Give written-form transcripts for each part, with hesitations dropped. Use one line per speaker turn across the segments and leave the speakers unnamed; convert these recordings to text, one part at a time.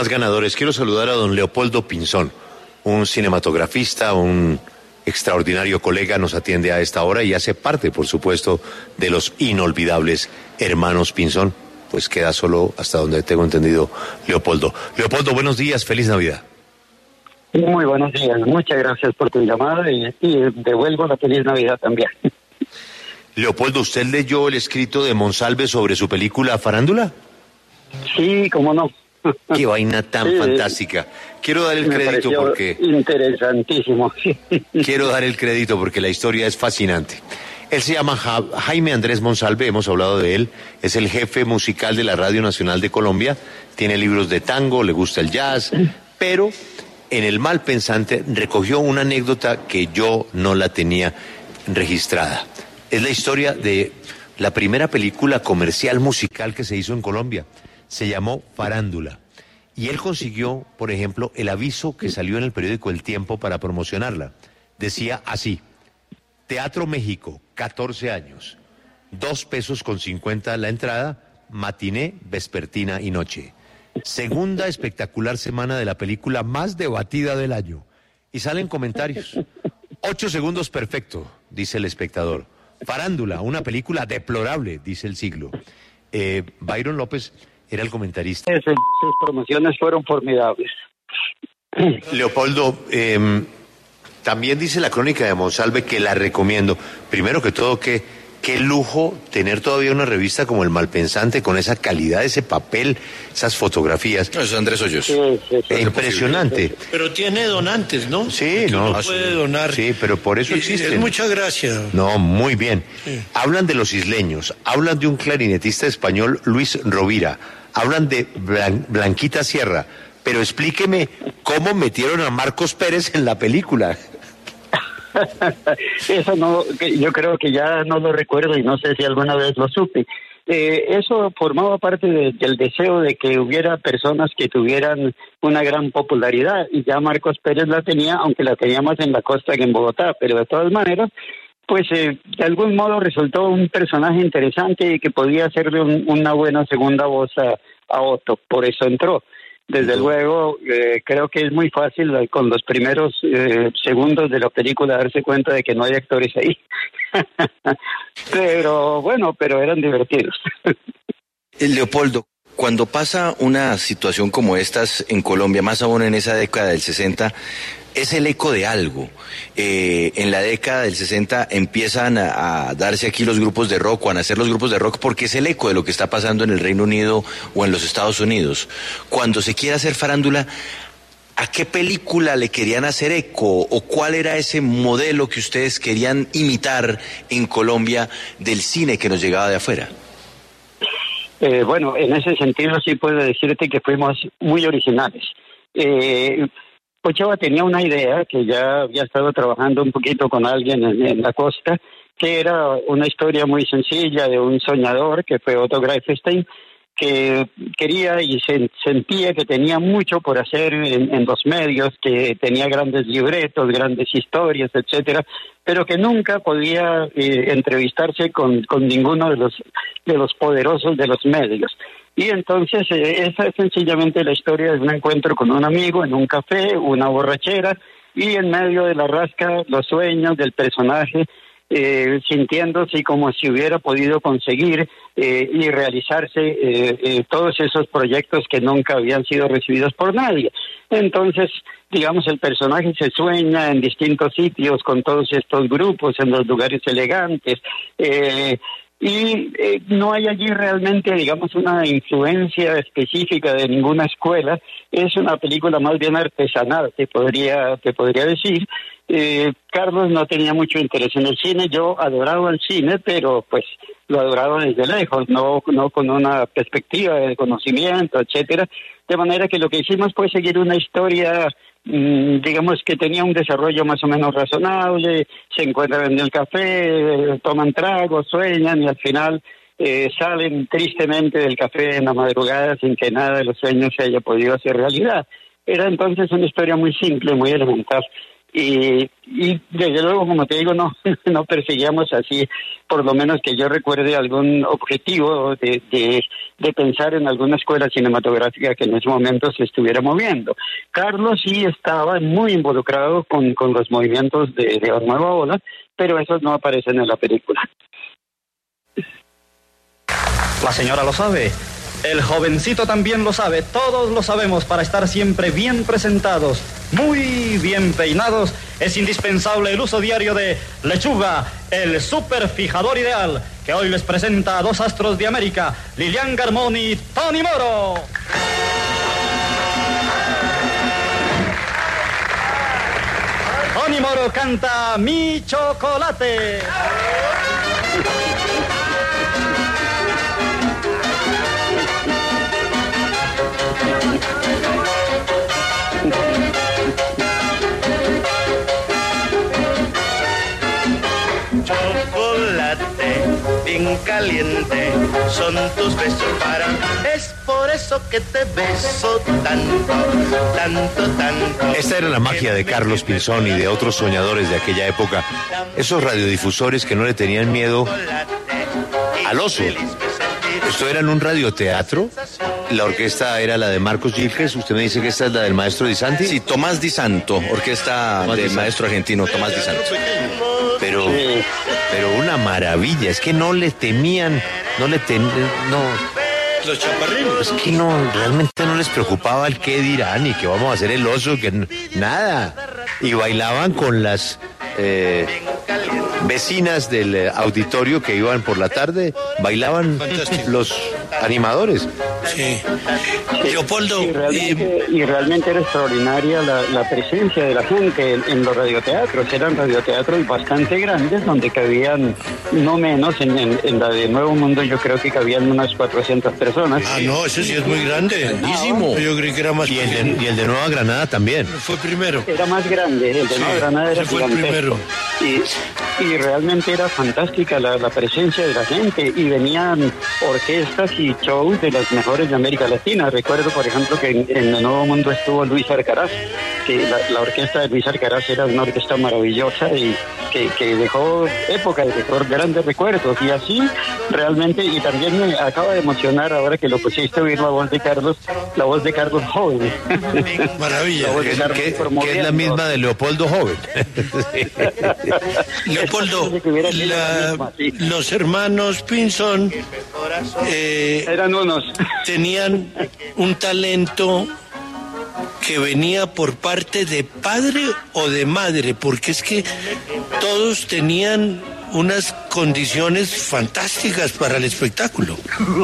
Más ganadores. Quiero saludar a don Leopoldo Pinzón, un cinematografista, un extraordinario colega, nos atiende a esta hora y hace parte, por supuesto, de los inolvidables hermanos Pinzón. Pues queda solo hasta donde tengo entendido Leopoldo. Leopoldo, buenos días, feliz Navidad.
Muy buenos días, muchas gracias por tu llamada y devuelvo la feliz Navidad también.
Leopoldo, ¿usted leyó el escrito de Monsalve sobre su película Farándula?
Sí, cómo no.
Qué vaina tan fantástica. Quiero dar el crédito porque...
Interesantísimo.
Quiero dar el crédito porque la historia es fascinante. Él se llama Jaime Andrés Monsalve, hemos hablado de él, es el jefe musical de la Radio Nacional de Colombia, tiene libros de tango, le gusta el jazz, pero en El Mal Pensante recogió una anécdota que yo no la tenía registrada. Es la historia de la primera película comercial musical que se hizo en Colombia. Se llamó Farándula. Y él consiguió, por ejemplo, el aviso que salió en el periódico El Tiempo para promocionarla. Decía así: Teatro México, 14 años, 2.50 pesos la entrada, matiné, vespertina y noche. Segunda espectacular semana de la película más debatida del año. Y salen comentarios. 8 segundos perfecto, dice El Espectador. Farándula, una película deplorable, dice El Siglo. Byron López era el comentarista.
Sus promociones fueron formidables.
Leopoldo, también dice la crónica de Monsalve que la recomiendo. Primero que todo, qué lujo tener todavía una revista como El Malpensante con esa calidad, ese papel, esas fotografías.
No, eso es Andrés Hoyos.
Sí.
Impresionante.
Pero tiene donantes, ¿no?
Sí, no.
Puede donar.
Sí, pero por eso existe.
Muchas gracias.
No, muy bien.
Sí.
Hablan de los isleños, hablan de un clarinetista español, Luis Rovira, hablan de Blanquita Sierra, pero explíqueme cómo metieron a Marcos Pérez en la película.
Eso no, yo creo que ya no lo recuerdo y no sé si alguna vez lo supe. Eso formaba parte del deseo de que hubiera personas que tuvieran una gran popularidad, y ya Marcos Pérez la tenía, aunque la tenía más en la costa que en Bogotá, pero de todas maneras, pues de algún modo resultó un personaje interesante y que podía hacerle una buena segunda voz a Otto, por eso entró. Desde luego, creo que es muy fácil con los primeros segundos de la película darse cuenta de que no hay actores ahí. pero eran divertidos.
Leopoldo, cuando pasa una situación como estas en Colombia, más aún en esa década del 60, es el eco de algo. En la década del 60 empiezan a darse aquí los grupos de rock, o a nacer los grupos de rock, porque es el eco de lo que está pasando en el Reino Unido o en los Estados Unidos. Cuando se quiere hacer farándula, ¿a qué película le querían hacer eco? ¿O cuál era ese modelo que ustedes querían imitar en Colombia del cine que nos llegaba de afuera?
Bueno, en ese sentido sí puedo decirte que fuimos muy originales. Ochoa tenía una idea que ya había estado trabajando un poquito con alguien en la costa, que era una historia muy sencilla de un soñador que fue Otto Greifenstein, que quería y sentía que tenía mucho por hacer en los medios, que tenía grandes libretos, grandes historias, etcétera, pero que nunca podía entrevistarse con ninguno de los poderosos de los medios. Y entonces esa es sencillamente la historia de un encuentro con un amigo en un café, una borrachera, y en medio de la rasca los sueños del personaje, sintiéndose como si hubiera podido conseguir y realizarse todos esos proyectos que nunca habían sido recibidos por nadie. Entonces, digamos, el personaje se sueña en distintos sitios con todos estos grupos, en los lugares elegantes, y no hay allí realmente, digamos, una influencia específica de ninguna escuela. Es una película más bien artesanal, te podría decir. Carlos no tenía mucho interés en el cine, yo adoraba el cine, pero pues lo adoraba desde lejos, no con una perspectiva de conocimiento, etcétera. De manera que lo que hicimos fue seguir una historia, digamos, que tenía un desarrollo más o menos razonable. Se encuentran en el café, toman tragos, sueñan y al final salen tristemente del café en la madrugada sin que nada de los sueños se haya podido hacer realidad. Era entonces una historia muy simple, muy elemental. Y desde luego, como te digo, no perseguíamos así, por lo menos que yo recuerde, algún objetivo de de pensar en alguna escuela cinematográfica que en ese momento se estuviera moviendo. Carlos sí estaba muy involucrado con los movimientos de la nueva ola, pero esos no aparecen en la película.
La señora lo sabe, el jovencito también lo sabe, todos lo sabemos. Para estar siempre bien presentados, muy bien peinados, es indispensable el uso diario de Lechuga, el superfijador ideal, que hoy les presenta a dos astros de América, Lilian Garmón y Tony Moro. Tony Moro canta Mi Chocolate.
Chocolate bien caliente son tus besos para mí. Es por eso que te beso tanto, tanto, tanto.
Esta era la magia de Carlos Pinzón y de otros soñadores de aquella época. Esos radiodifusores que no le tenían miedo al oso. Esto era en un radioteatro. La orquesta era la de Marcos Gilges. Usted me dice que esta es la del maestro Di Santi.
Sí, Tomás Di Santo, orquesta del maestro argentino Tomás Di Santo.
Pero una maravilla. Es que no le temían, no.
Los chaparrinos.
Es que no, realmente no les preocupaba el qué dirán y que vamos a hacer el oso, que nada. Y bailaban con las vecinas del auditorio que iban por la tarde, bailaban los animadores.
Sí. Leopoldo.
Y realmente era extraordinaria la presencia de la gente en los radioteatros. Eran radioteatros bastante grandes donde cabían no menos, en la de Nuevo Mundo yo creo que cabían unas 400 personas.
Ah, no, ese sí es muy grande.
Grandísimo.
Yo creí que era más
Y el de Nueva Granada también.
Fue primero.
Era más grande, el de Nueva Granada era
fue el primero.
Y realmente era fantástica la presencia de la gente, y venían orquestas y shows de las mejores de América Latina. Recuerdo, por ejemplo, que en el Nuevo Mundo estuvo Luis Alcaraz, que la orquesta de Luis Alcaraz era una orquesta maravillosa y que dejó épocas, dejó grandes recuerdos, y así realmente. Y también me acaba de emocionar ahora que lo pusiste a oír la voz de Carlos joven.
Maravilla.
La voz de Carlos
Que es la
promoviendo.
misma de Leopoldo joven.
Leopoldo, los hermanos Pinzón
Eran unos.
tenían un talento que venía por parte de padre o de madre, porque es que todos tenían unas condiciones fantásticas para el espectáculo.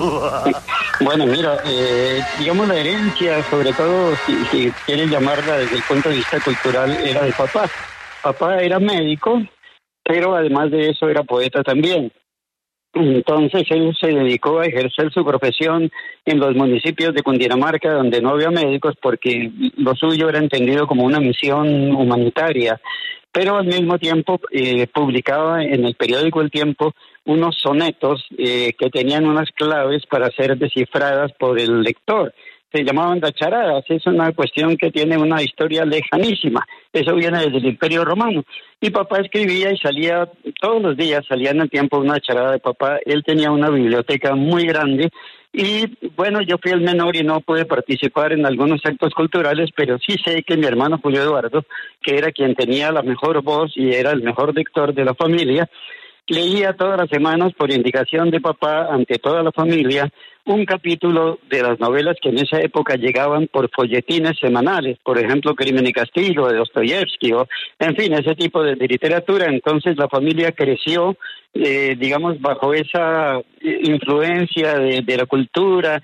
Bueno, mira, digamos la herencia, sobre todo si quieres llamarla desde el punto de vista cultural, era de papá. Papá era médico, pero además de eso era poeta también. Entonces él se dedicó a ejercer su profesión en los municipios de Cundinamarca donde no había médicos, porque lo suyo era entendido como una misión humanitaria. Pero al mismo tiempo publicaba en el periódico El Tiempo unos sonetos que tenían unas claves para ser descifradas por el lector. Se llamaban charadas. Es una cuestión que tiene una historia lejanísima. Eso viene desde el Imperio Romano. Y papá escribía y salía, todos los días salía en El Tiempo una charada de papá. Él tenía una biblioteca muy grande. Y bueno, yo fui el menor y no pude participar en algunos actos culturales, pero sí sé que mi hermano Julio Eduardo, que era quien tenía la mejor voz y era el mejor lector de la familia, leía todas las semanas, por indicación de papá, ante toda la familia, un capítulo de las novelas que en esa época llegaban por folletines semanales, por ejemplo, Crimen y Castigo de Dostoyevsky, o en fin, ese tipo de literatura. Entonces la familia creció, digamos, bajo esa influencia de la cultura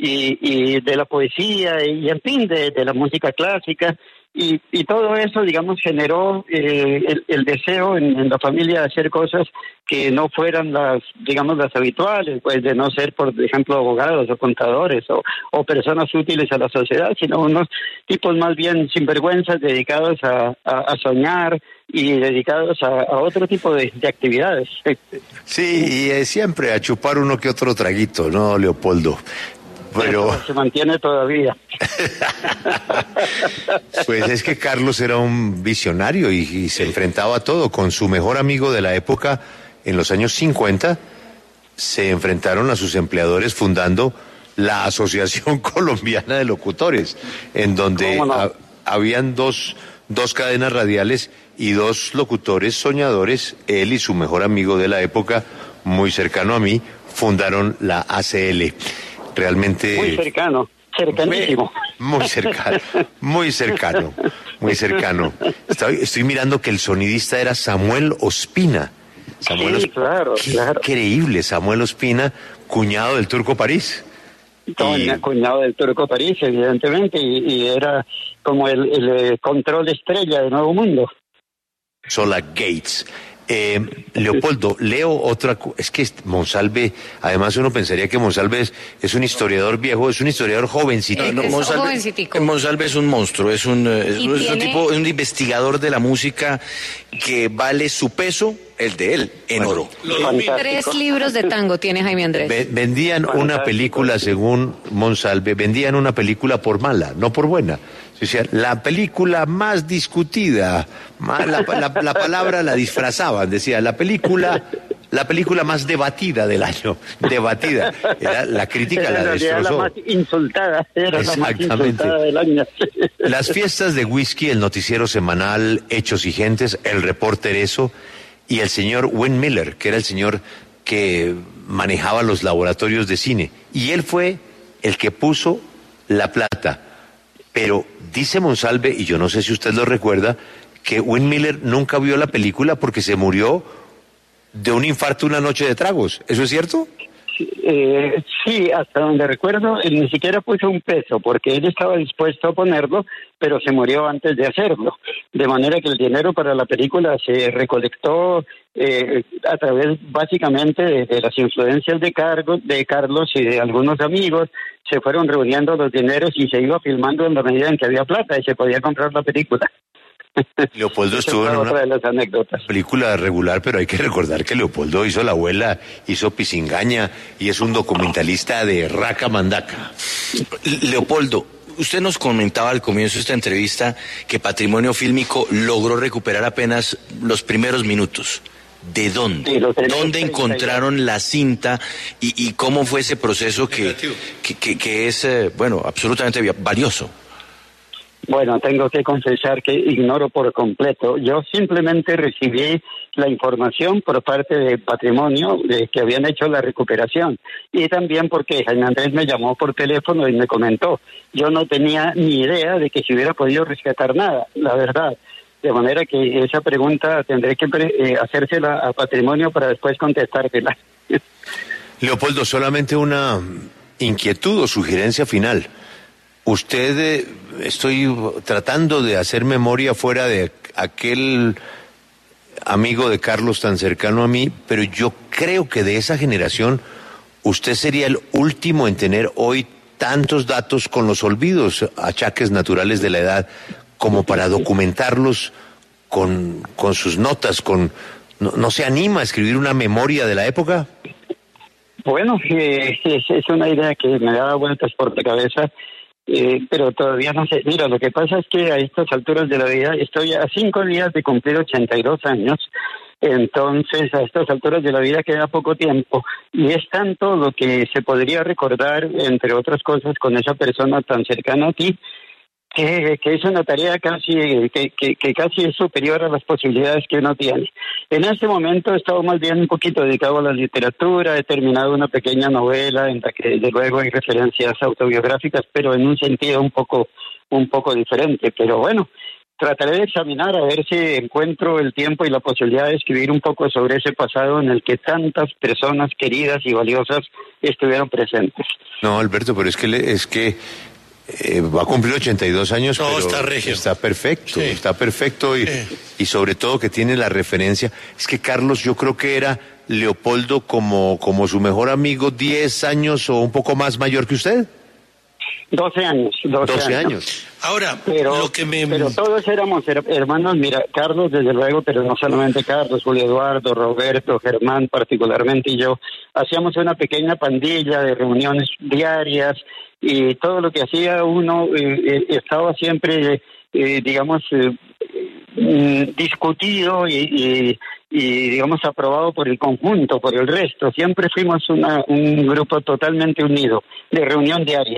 y de la poesía y en fin, de la música clásica. Y todo eso, digamos, generó el deseo en la familia de hacer cosas que no fueran las habituales, pues de no ser, por ejemplo, abogados o contadores o personas útiles a la sociedad, sino unos tipos más bien sinvergüenzas dedicados a soñar y dedicados a otro tipo de actividades.
Sí, y siempre a chupar uno que otro traguito, ¿no, Leopoldo? Pero
se mantiene todavía.
Pues es que Carlos era un visionario y se enfrentaba a todo. Con su mejor amigo de la época, en los años 50, se enfrentaron a sus empleadores fundando la Asociación Colombiana de Locutores, en donde habían dos cadenas radiales y dos locutores soñadores, él y su mejor amigo de la época, muy cercano a mí, fundaron la ACL. Realmente...
Muy cercano, cercanísimo.
Muy cercano, muy cercano, muy cercano. Estoy mirando que el sonidista era Samuel Ospina.
Sí, claro, claro.
Increíble, Samuel Ospina, cuñado del Turco París.
Cuñado del Turco París, evidentemente, y era como el control estrella de Nuevo Mundo.
Sola Gates. Leopoldo, leo otra... Es que Monsalve, además uno pensaría que Monsalve es un historiador viejo, es un historiador jovencito.
No, Monsalve es un monstruo, es un investigador de la música que vale su peso, el de él, en oro.
3 libros de tango tiene Jaime Andrés.
Vendían una película, según Monsalve, vendían una película por mala, no por buena. O sea, la película más discutida, la palabra la disfrazaban, decía, la película más debatida del año, debatida. Era la crítica, la destrozó.
Era la más insultada, del año.
Las fiestas de whisky, el noticiero semanal, Hechos y Gentes, el Reporter Eso, y el señor Win Miller, que era el señor que manejaba los laboratorios de cine. Y él fue el que puso la plata. Pero dice Monsalve, y yo no sé si usted lo recuerda, que Win Miller nunca vio la película porque se murió de un infarto una noche de tragos. ¿Eso es cierto?
Sí, hasta donde recuerdo, él ni siquiera puso un peso, porque él estaba dispuesto a ponerlo, pero se murió antes de hacerlo. De manera que el dinero para la película se recolectó a través, básicamente, de las influencias de Carlos y de algunos amigos. Se fueron reuniendo los dineros y se iba filmando en la medida en que había plata y se podía comprar la película.
Leopoldo estuvo en una
de las anécdotas.
película regular, pero hay que recordar que Leopoldo hizo La Abuela, hizo Pisingaña y es un documentalista de raca mandaca.
Leopoldo, usted nos comentaba al comienzo de esta entrevista que Patrimonio Fílmico logró recuperar apenas los primeros minutos. ¿De dónde?
Sí,
¿Dónde encontraron la cinta y cómo fue ese proceso que es, absolutamente valioso?
Bueno, tengo que confesar que ignoro por completo. Yo simplemente recibí la información por parte de Patrimonio de que habían hecho la recuperación. Y también porque Jaime Andrés me llamó por teléfono y me comentó. Yo no tenía ni idea de que se hubiera podido rescatar nada, la verdad. De manera que esa pregunta tendré que hacérsela a Patrimonio para después contestártela.
Leopoldo, solamente una inquietud o sugerencia final. Usted, estoy tratando de hacer memoria fuera de aquel amigo de Carlos tan cercano a mí, pero yo creo que de esa generación usted sería el último en tener hoy tantos datos con los olvidos, achaques naturales de la edad, como para documentarlos con sus notas, ¿no se anima a escribir una memoria de la época?
Bueno, es una idea que me da vueltas por la cabeza. Pero todavía no sé. Mira, lo que pasa es que a estas alturas de la vida estoy a 5 días de cumplir 82 años, entonces a estas alturas de la vida queda poco tiempo y es tanto lo que se podría recordar, entre otras cosas, con esa persona tan cercana a ti, que es una tarea casi que casi es superior a las posibilidades que uno tiene. En este momento he estado más bien un poquito dedicado a la literatura, he terminado una pequeña novela en la que desde luego hay referencias autobiográficas, pero en un sentido un poco diferente. Pero bueno, trataré de examinar a ver si encuentro el tiempo y la posibilidad de escribir un poco sobre ese pasado en el que tantas personas queridas y valiosas estuvieron presentes.
No, Alberto, pero es que va a cumplir 82 años,
no,
pero
está regio.
Está perfecto y sobre todo que tiene la referencia. Es que Carlos, yo creo que era Leopoldo como su mejor amigo, 10 años o un poco más mayor que usted.
12 años.
12 años.
Ahora,
pero todos éramos hermanos, mira, Carlos desde luego, pero no solamente Carlos, Julio Eduardo, Roberto, Germán particularmente y yo, hacíamos una pequeña pandilla de reuniones diarias y todo lo que hacía uno estaba siempre, discutido y digamos, aprobado por el conjunto, por el resto. Siempre fuimos un grupo totalmente unido, de reunión diaria.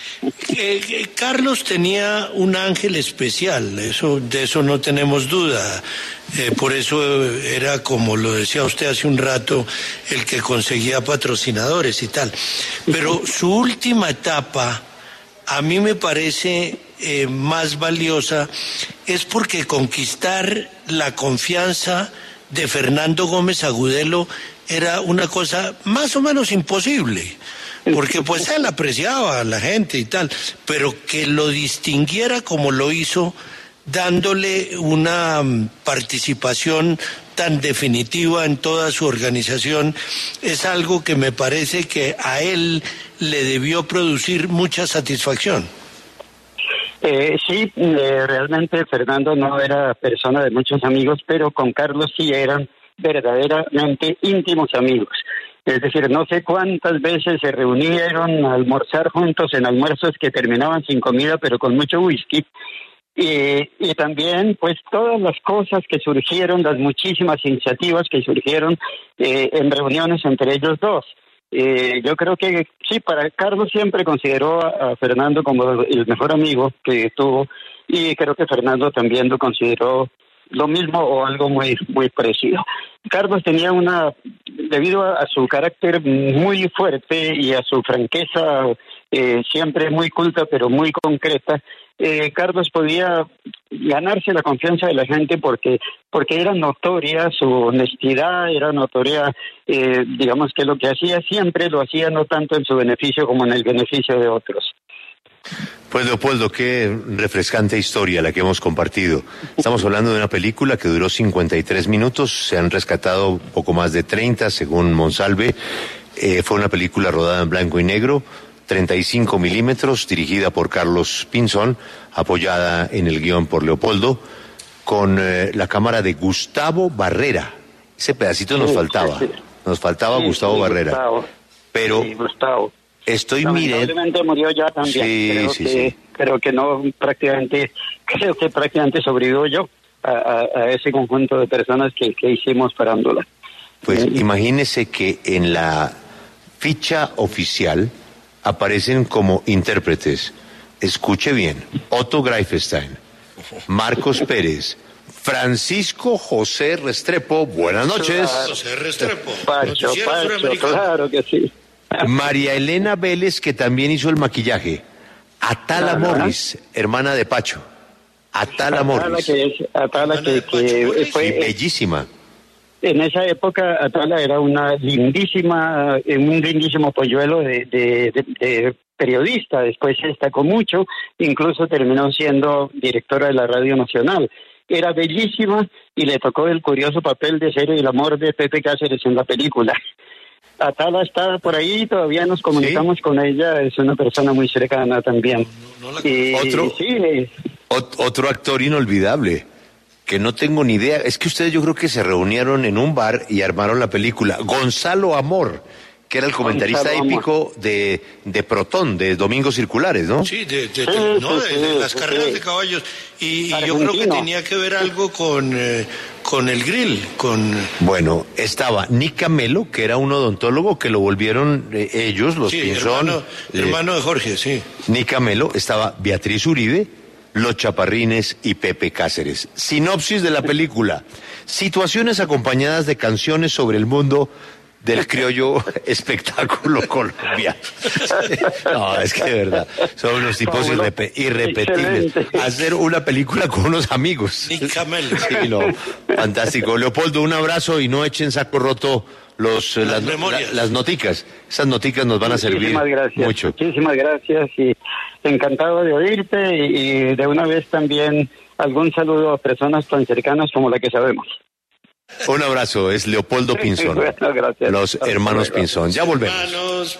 Carlos tenía un ángel especial, de eso no tenemos duda. Por eso era, como lo decía usted hace un rato, el que conseguía patrocinadores y tal. Pero su última etapa, a mí me parece más valiosa, es porque conquistar la confianza de Fernando Gómez Agudelo era una cosa más o menos imposible. Porque pues él apreciaba a la gente y tal, pero que lo distinguiera como lo hizo, dándole una participación tan definitiva en toda su organización, es algo que me parece que a él le debió producir mucha satisfacción.
Sí, realmente Fernando no era persona de muchos amigos, pero con Carlos sí eran verdaderamente íntimos amigos. Es decir, no sé cuántas veces se reunieron a almorzar juntos en almuerzos que terminaban sin comida, pero con mucho whisky. Y también, pues, todas las cosas que surgieron, las muchísimas iniciativas que surgieron en reuniones entre ellos dos. Yo creo que sí, para Carlos siempre consideró a Fernando como el mejor amigo que tuvo, y creo que Fernando también lo consideró lo mismo o algo muy parecido. Carlos tenía debido a su carácter muy fuerte y a su franqueza siempre muy culta pero muy concreta, Carlos podía ganarse la confianza de la gente porque era notoria su honestidad, era notoria, digamos que lo que hacía siempre lo hacía no tanto en su beneficio como en el beneficio de otros.
Pues Leopoldo, qué refrescante historia la que hemos compartido. Estamos hablando de una película que duró 53 minutos, se han rescatado poco más de 30 según Monsalve. Fue una película rodada en blanco y negro, 35 milímetros, dirigida por Carlos Pinzón, apoyada en el guión por Leopoldo, con la cámara de Gustavo Barrera. Ese pedacito nos faltaba, Gustavo Barrera. Gustavo. Pero
sí, Gustavo.
Estoy mirando.
Lamentablemente murió ya también. Creo que prácticamente sobrevivió yo a ese conjunto de personas que hicimos Farándula.
Pues imagínese que en la ficha oficial aparecen como intérpretes, escuche bien, Otto Greifenstein, Marcos Pérez, Francisco José Restrepo, buenas noches.
José Restrepo.
Pacho, claro que sí.
María Elena Vélez, que también hizo el maquillaje. Atala Morris, hermana de Pacho. Atala Morris.
Atala que fue
bellísima.
En esa época Atala era un lindísimo polluelo de periodista. Después se destacó mucho, incluso terminó siendo directora de la Radio Nacional. Era bellísima y le tocó el curioso papel de ser el amor de Pepe Cáceres en la película. Atala está por ahí, todavía nos comunicamos con ella, es una persona muy cercana también.
Otro actor inolvidable, que no tengo ni idea, es que ustedes yo creo que se reunieron en un bar y armaron la película. Gonzalo Amor, que era el comentarista épico de Protón, de Domingos Circulares, ¿no?
Sí, de las carreras de caballos. Y yo creo que tenía que ver algo con el grill.
Bueno, estaba Nick Camelo, que era un odontólogo que lo volvieron ellos, los Pinzón.
Hermano de Jorge, sí.
Nick Camelo, estaba Beatriz Uribe, Los Chaparrines y Pepe Cáceres. Sinopsis de la película: situaciones acompañadas de canciones sobre el mundo del criollo espectáculo colombiano. No, es que de verdad, son unos tipos irrepetibles. Hacer una película con unos amigos.
Nick Camelo.
Sí, no, fantástico. Leopoldo, un abrazo y no echen saco roto las noticas. Esas noticas nos van a servir mucho.
Muchísimas gracias y encantado de oírte y de una vez también algún saludo a personas tan cercanas como la que sabemos.
Un abrazo, es Leopoldo Pinzón.
Bueno, gracias.
Los hermanos Pinzón. Ya volvemos.